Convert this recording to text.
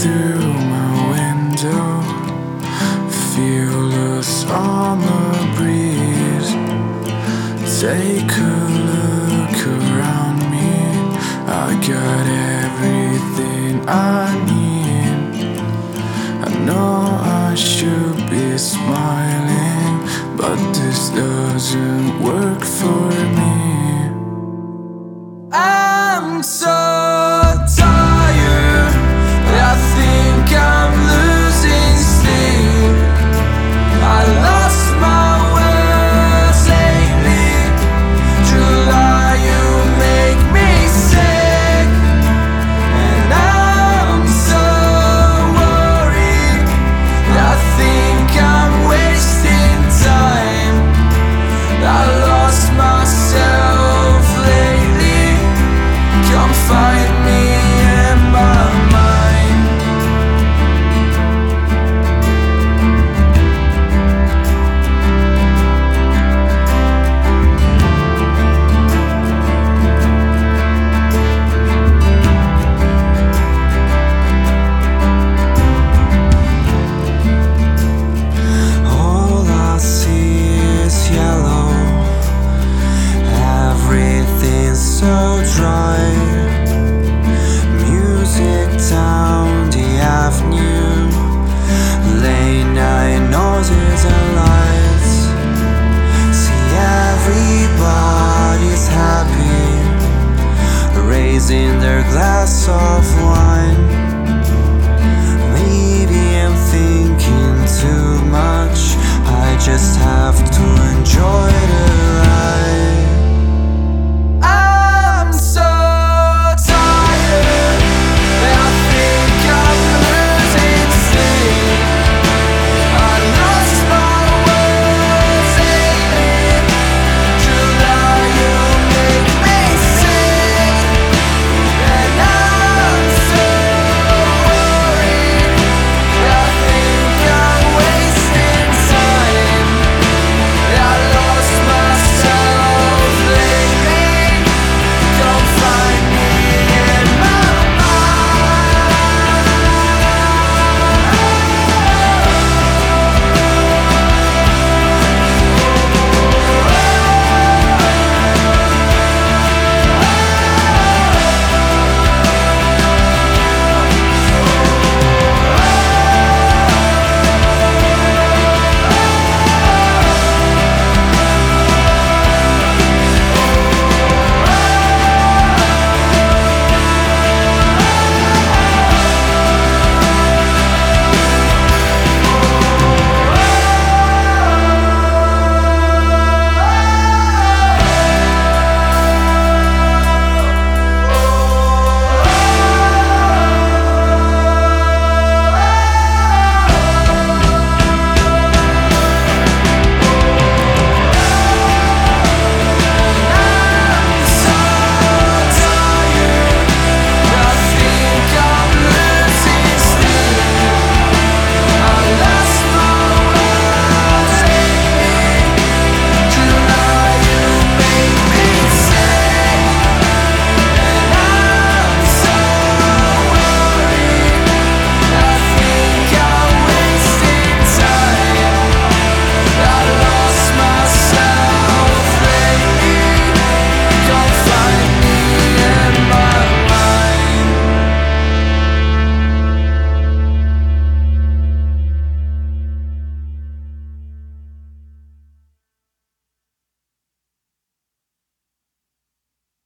through my window, feel the summer breeze. Take a look around me, I got everything I need. I know I should be smiling, but this doesn't work for me. I'm so tired, I think I'm losing sleep. I lost my words lately. July, you make me sick, and I'm so worried. I think I'm wasting time. I lost myself lately. Come find me in my mind. All I see is yellow. Everything's so dry. Music down the avenue, late night noises and lights. See, everybody's happy, raising their glass of wine.